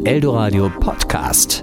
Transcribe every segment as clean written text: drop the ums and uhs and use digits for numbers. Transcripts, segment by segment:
Eldoradio Podcast.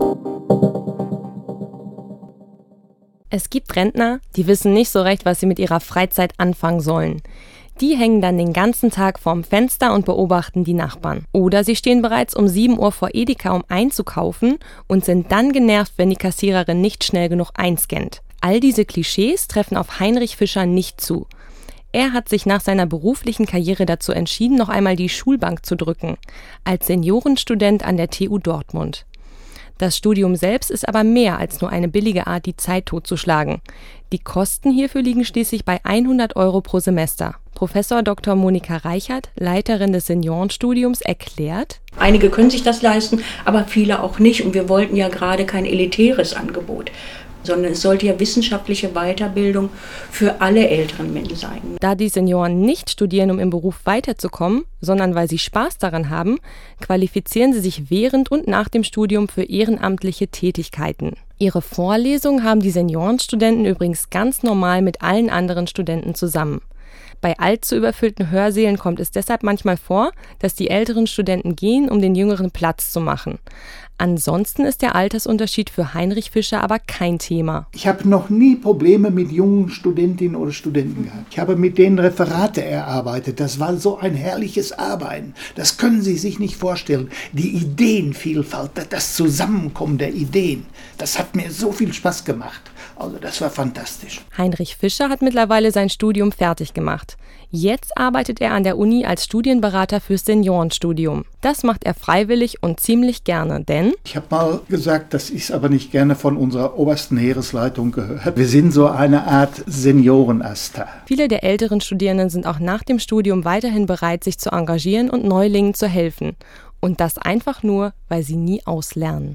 Es gibt Rentner, die wissen nicht so recht, was sie mit ihrer Freizeit anfangen sollen. Die hängen dann den ganzen Tag vorm Fenster und beobachten die Nachbarn. Oder sie stehen bereits um 7 Uhr vor Edeka, um einzukaufen und sind dann genervt, wenn die Kassiererin nicht schnell genug einscannt. All diese Klischees treffen auf Heinrich Fischer nicht zu. Er hat sich nach seiner beruflichen Karriere dazu entschieden, noch einmal die Schulbank zu drücken, als Seniorenstudent an der TU Dortmund. Das Studium selbst ist aber mehr als nur eine billige Art, die Zeit totzuschlagen. Die Kosten hierfür liegen schließlich bei 100 € pro Semester. Professor Dr. Monika Reichert, Leiterin des Seniorenstudiums, erklärt: Einige können sich das leisten, aber viele auch nicht. Und wir wollten ja gerade kein elitäres Angebot, sondern es sollte ja wissenschaftliche Weiterbildung für alle älteren Menschen sein. Da die Senioren nicht studieren, um im Beruf weiterzukommen, sondern weil sie Spaß daran haben, qualifizieren sie sich während und nach dem Studium für ehrenamtliche Tätigkeiten. Ihre Vorlesungen haben die Seniorenstudenten übrigens ganz normal mit allen anderen Studenten zusammen. Bei allzu überfüllten Hörsälen kommt es deshalb manchmal vor, dass die älteren Studenten gehen, um den jüngeren Platz zu machen. Ansonsten ist der Altersunterschied für Heinrich Fischer aber kein Thema. Ich habe noch nie Probleme mit jungen Studentinnen oder Studenten gehabt. Ich habe mit denen Referate erarbeitet. Das war so ein herrliches Arbeiten. Das können Sie sich nicht vorstellen. Die Ideenvielfalt, das Zusammenkommen der Ideen, das hat mir so viel Spaß gemacht. Also das war fantastisch. Heinrich Fischer hat mittlerweile sein Studium fertig gemacht. Jetzt arbeitet er an der Uni als Studienberater fürs Seniorenstudium. Das macht er freiwillig und ziemlich gerne, denn ich habe mal gesagt, das ist aber nicht gerne von unserer obersten Heeresleitung gehört. Wir sind so eine Art Seniorenasta. Viele der älteren Studierenden sind auch nach dem Studium weiterhin bereit, sich zu engagieren und Neulingen zu helfen. Und das einfach nur, weil sie nie auslernen.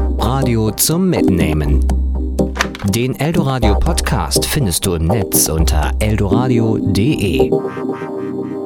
Radio zum Mitnehmen. Den Eldoradio Podcast findest du im Netz unter eldoradio.de.